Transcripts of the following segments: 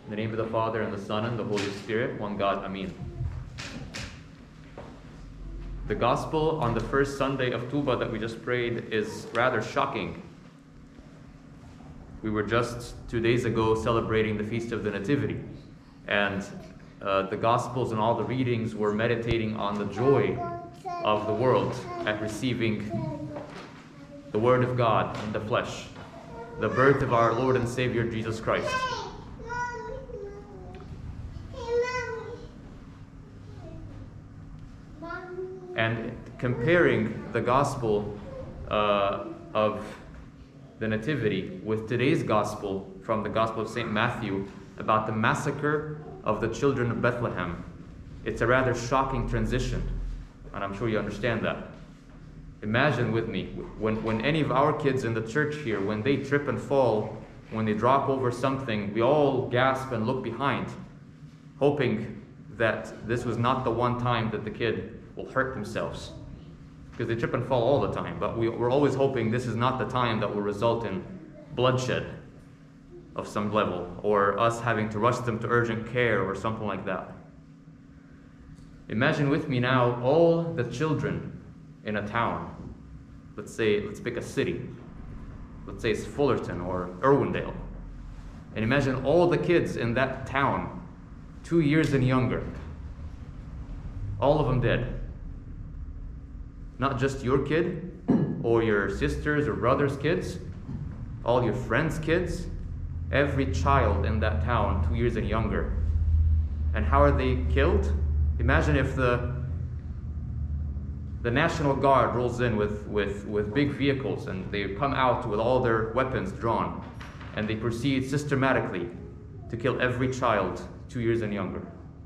In the name of the Father, and the Son, and the Holy Spirit, one God, Amen. The Gospel on the first Sunday of Tuba that we just prayed is rather shocking. We were just 2 days ago celebrating the Feast of the Nativity, and the Gospels and all the readings were meditating on the joy of the world at receiving the Word of God in the flesh, the birth of our Lord and Savior Jesus Christ. And comparing the Gospel of the Nativity with today's Gospel from the Gospel of St. Matthew about the massacre of the children of Bethlehem, it's a rather shocking transition, and I'm sure you understand that. Imagine with me, when any of our kids in the church here, when they trip and fall, when they drop over something, we all gasp and look behind, hoping that this was not the one time that the kid will hurt themselves, because they trip and fall all the time, but we're always hoping this is not the time that will result in bloodshed of some level, or us having to rush them to urgent care or something like that. Imagine with me now all the children in a town. Let's pick a city. Let's say it's Fullerton or Irwindale. And imagine all the kids in that town, 2 years and younger. All of them dead. Not just your kid, or your sisters or brothers' kids, all your friends' kids, every child in that town, 2 years and younger. And how are they killed? Imagine if the National Guard rolls in with big vehicles, and they come out with all their weapons drawn, and they proceed systematically to kill every child 2 years and younger.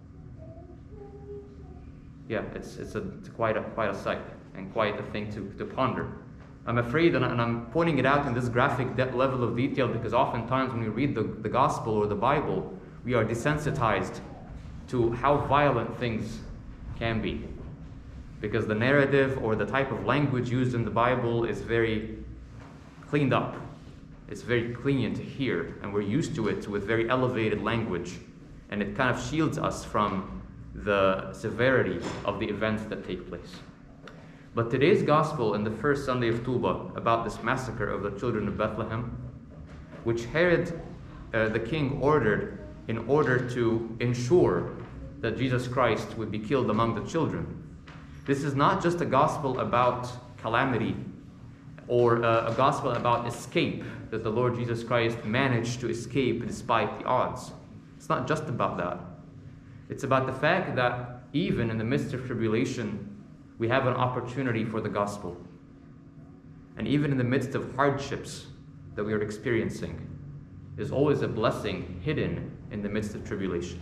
Yeah, it's quite a sight, and quite a thing to ponder. I'm afraid, and I'm pointing it out in this graphic level of detail, because oftentimes when we read the Gospel or the Bible, we are desensitized to how violent things can be. Because the narrative or the type of language used in the Bible is very cleaned up. It's very clean to hear, and we're used to it with very elevated language. And it kind of shields us from the severity of the events that take place. But today's Gospel in the first Sunday of Tuba about this massacre of the children of Bethlehem, which Herod the king ordered in order to ensure that Jesus Christ would be killed among the children. This is not just a gospel about calamity or a gospel about escape, that the Lord Jesus Christ managed to escape despite the odds. It's not just about that. It's about the fact that even in the midst of tribulation, we have an opportunity for the gospel. And even in the midst of hardships that we are experiencing, there's always a blessing hidden in the midst of tribulation.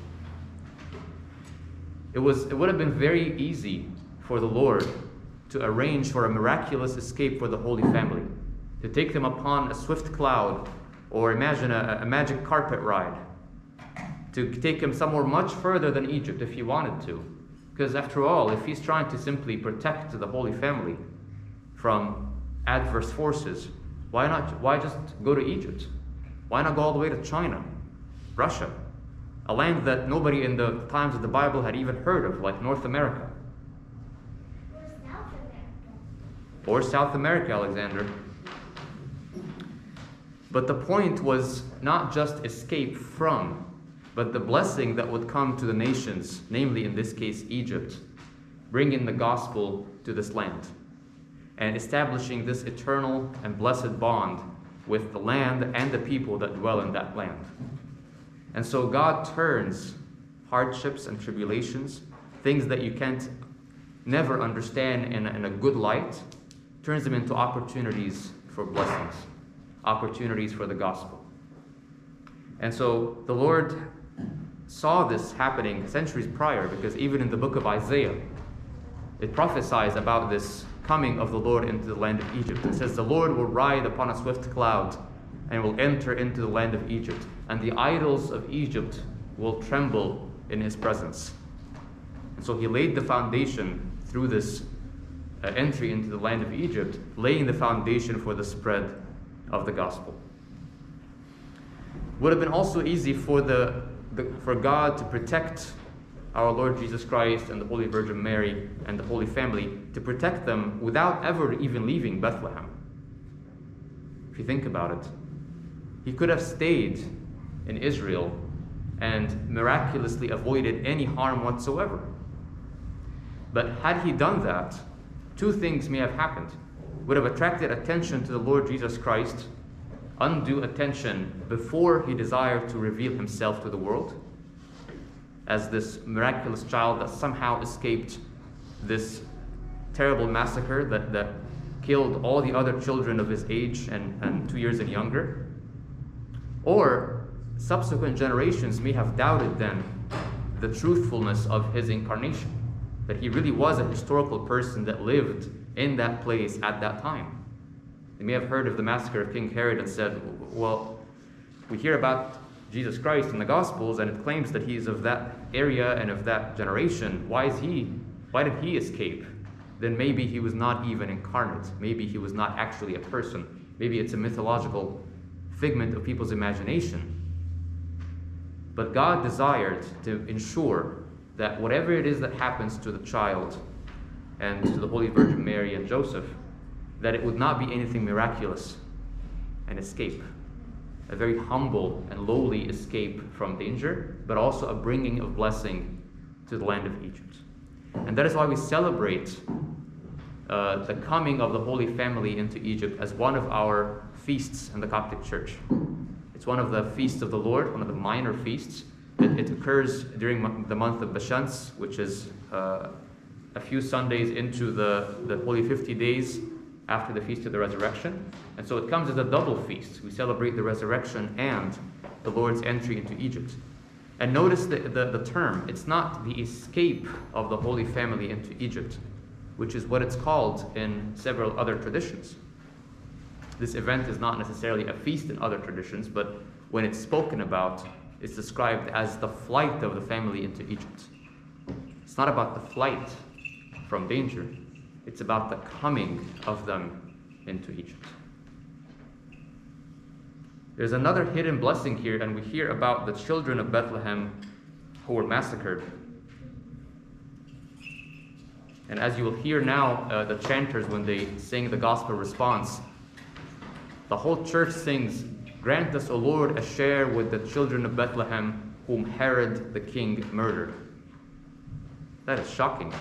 It would have been very easy for the Lord to arrange for a miraculous escape for the Holy Family, to take them upon a swift cloud, or imagine a magic carpet ride, to take him somewhere much further than Egypt if he wanted to. Because after all, if he's trying to simply protect the Holy Family from adverse forces, why just go to Egypt? Why not go all the way to China, Russia, a land that nobody in the times of the Bible had even heard of, like North America? Or South America, Alexander. But the point was not just escape from, but the blessing that would come to the nations, namely in this case Egypt, bringing the gospel to this land and establishing this eternal and blessed bond with the land and the people that dwell in that land. And so God turns hardships and tribulations, things that you can't never understand in a good light, turns them into opportunities for blessings, opportunities for the gospel. And so the Lord saw this happening centuries prior, because even in the book of Isaiah, it prophesies about this coming of the Lord into the land of Egypt. It says, the Lord will ride upon a swift cloud and will enter into the land of Egypt, and the idols of Egypt will tremble in his presence. And so he laid the foundation through this entry into the land of Egypt, laying the foundation for the spread of the gospel. Would have been also easy for the for God to protect our Lord Jesus Christ and the Holy Virgin Mary and the Holy Family, to protect them without ever even leaving Bethlehem. If you think about it, he could have stayed in Israel and miraculously avoided any harm whatsoever. But had he done that, two things may have happened. Would have attracted attention to the Lord Jesus Christ, undue attention before he desired to reveal himself to the world as this miraculous child that somehow escaped this terrible massacre that killed all the other children of his age and 2 years and younger. Or subsequent generations may have doubted then the truthfulness of his incarnation, that he really was a historical person that lived in that place at that time. They may have heard of the massacre of King Herod and said, well, we hear about Jesus Christ in the Gospels and it claims that he is of that area and of that generation. Why did he escape? Then maybe he was not even incarnate. Maybe he was not actually a person. Maybe it's a mythological figment of people's imagination. But God desired to ensure that whatever it is that happens to the child and to the Holy Virgin Mary and Joseph, that it would not be anything miraculous, an escape, a very humble and lowly escape from danger, but also a bringing of blessing to the land of Egypt. And that is why we celebrate the coming of the Holy Family into Egypt as one of our feasts in the Coptic Church. It's one of the feasts of the Lord, one of the minor feasts. It occurs during the month of Bashans, which is a few Sundays into the Holy 50 days after the Feast of the Resurrection. And so it comes as a double feast. We celebrate the resurrection and the Lord's entry into Egypt. And notice the term. It's not the escape of the Holy Family into Egypt, which is what it's called in several other traditions. This event is not necessarily a feast in other traditions, but when it's spoken about, it's described as the flight of the family into Egypt. It's not about the flight from danger. It's about the coming of them into Egypt. There's another hidden blessing here, and we hear about the children of Bethlehem who were massacred. And as you will hear now, the chanters, when they sing the gospel response, the whole church sings, "Grant us, O Lord, a share with the children of Bethlehem, whom Herod the king murdered." That is shocking.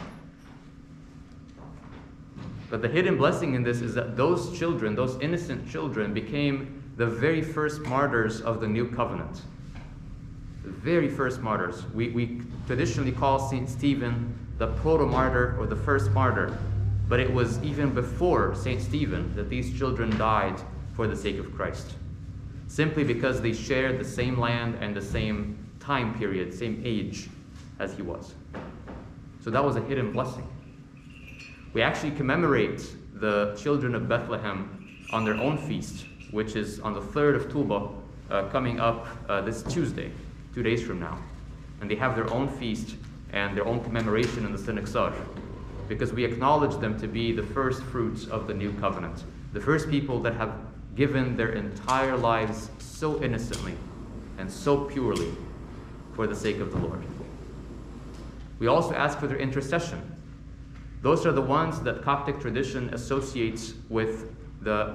But the hidden blessing in this is that those children, those innocent children, became the very first martyrs of the new covenant. The very first martyrs. We traditionally call St. Stephen the proto-martyr or the first martyr, but it was even before St. Stephen that these children died for the sake of Christ, simply because they shared the same land and the same time period, same age as he was. So that was a hidden blessing. We actually commemorate the children of Bethlehem on their own feast, which is on the 3rd of Tuba, coming up this Tuesday, 2 days from now. And they have their own feast and their own commemoration in the Synaxar, because we acknowledge them to be the first fruits of the new covenant, the first people that have given their entire lives so innocently and so purely for the sake of the Lord. We also ask for their intercession. Those are the ones that Coptic tradition associates with the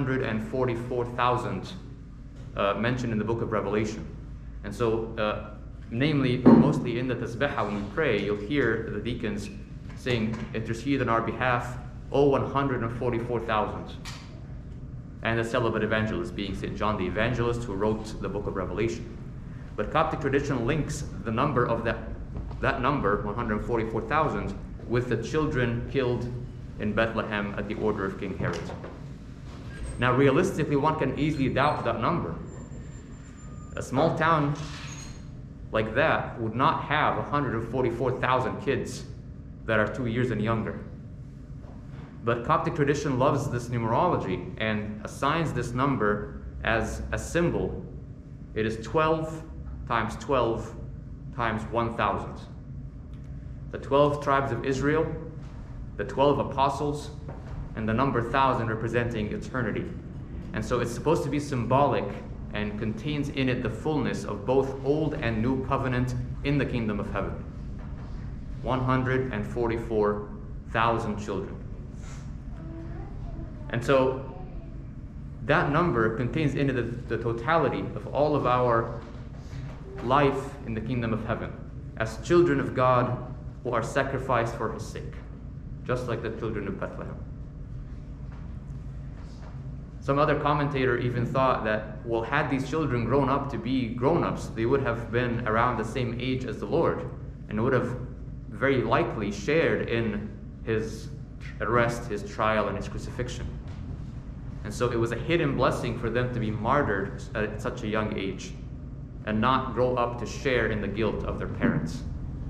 144,000 mentioned in the book of Revelation. And so, namely, or mostly in the Tasbihah, when we pray, you'll hear the deacons saying, "Intercede on our behalf, O 144,000. And the celibate evangelist being St. John the Evangelist, who wrote the book of Revelation. But Coptic tradition links the number of that number, 144,000, with the children killed in Bethlehem at the order of King Herod. Now, realistically, one can easily doubt that number. A small town like that would not have 144,000 kids that are 2 years and younger. But Coptic tradition loves this numerology and assigns this number as a symbol. It is 12 times 12 times 1,000. The 12 tribes of Israel, the 12 apostles, and the number 1,000 representing eternity. And so it's supposed to be symbolic and contains in it the fullness of both old and new covenant in the kingdom of heaven. 144,000 children. And so that number contains in it the totality of all of our life in the kingdom of heaven as children of God who are sacrificed for his sake, just like the children of Bethlehem. Some other commentator even thought that, well, had these children grown up to be grown-ups, they would have been around the same age as the Lord and would have very likely shared in his arrest, his trial, and his crucifixion. And so it was a hidden blessing for them to be martyred at such a young age and not grow up to share in the guilt of their parents.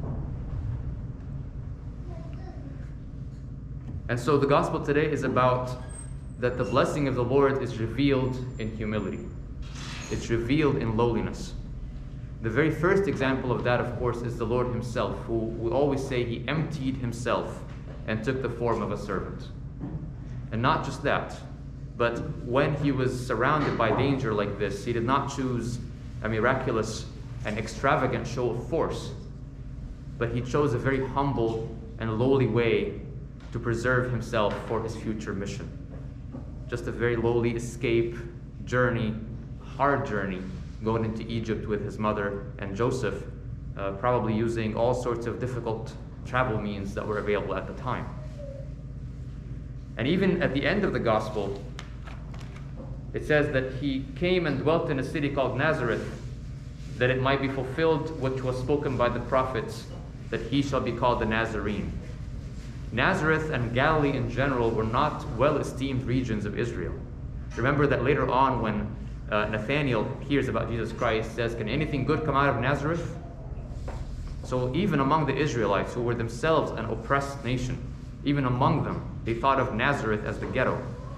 And so the gospel today is about that the blessing of the Lord is revealed in humility. It's revealed in lowliness. The very first example of that, of course, is the Lord himself, who we always say he emptied himself and took the form of a servant. And not just that, but when he was surrounded by danger like this, he did not choose a miraculous and extravagant show of force, but he chose a very humble and lowly way to preserve himself for his future mission. Just a very lowly escape journey, hard journey, going into Egypt with his mother and Joseph, probably using all sorts of difficult travel means that were available at the time. And even at the end of the gospel, it says that he came and dwelt in a city called Nazareth, that it might be fulfilled which was spoken by the prophets, that he shall be called the Nazarene. Nazareth and Galilee in general were not well-esteemed regions of Israel. Remember that later on when Nathanael hears about Jesus Christ, says, "Can anything good come out of Nazareth?" So even among the Israelites, who were themselves an oppressed nation, even among them, they thought of Nazareth as the ghetto.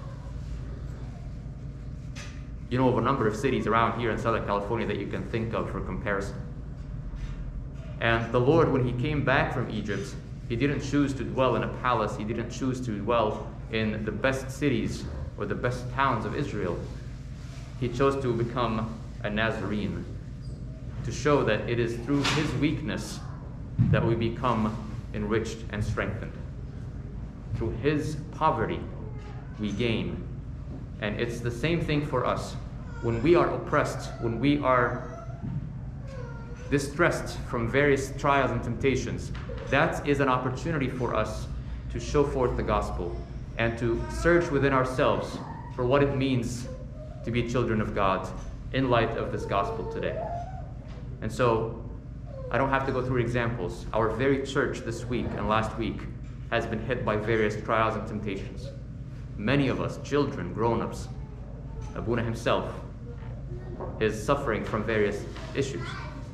You know of a number of cities around here in Southern California that you can think of for comparison. And the Lord, when he came back from Egypt, he didn't choose to dwell in a palace. He didn't choose to dwell in the best cities or the best towns of Israel. He chose to become a Nazarene, to show that it is through his weakness that we become enriched and strengthened. Through his poverty, we gain. And it's the same thing for us. When we are oppressed, when we are distressed from various trials and temptations, that is an opportunity for us to show forth the gospel and to search within ourselves for what it means to be children of God in light of this gospel today. And so, I don't have to go through examples. Our very church this week and last week has been hit by various trials and temptations. Many of us, children, grown-ups, Abuna himself, is suffering from various issues.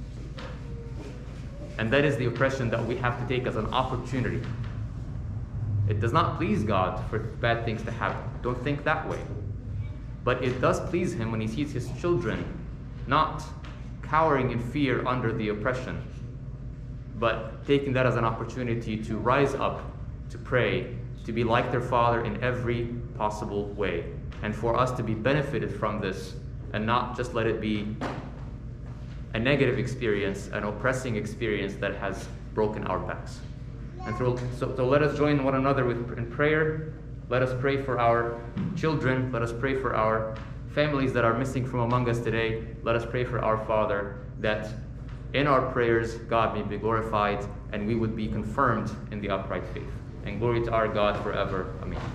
And that is the oppression that we have to take as an opportunity. It does not please God for bad things to happen. Don't think that way. But it does please him when he sees his children not cowering in fear under the oppression, but taking that as an opportunity to rise up, to pray, to be like their Father in every possible way, and for us to be benefited from this and not just let it be a negative experience, an oppressing experience that has broken our backs. And so let us join one another in prayer. Let us pray for our children. Let us pray for our families that are missing from among us today. Let us pray for our Father, that in our prayers God may be glorified and we would be confirmed in the upright faith. And glory to our God forever. Amen.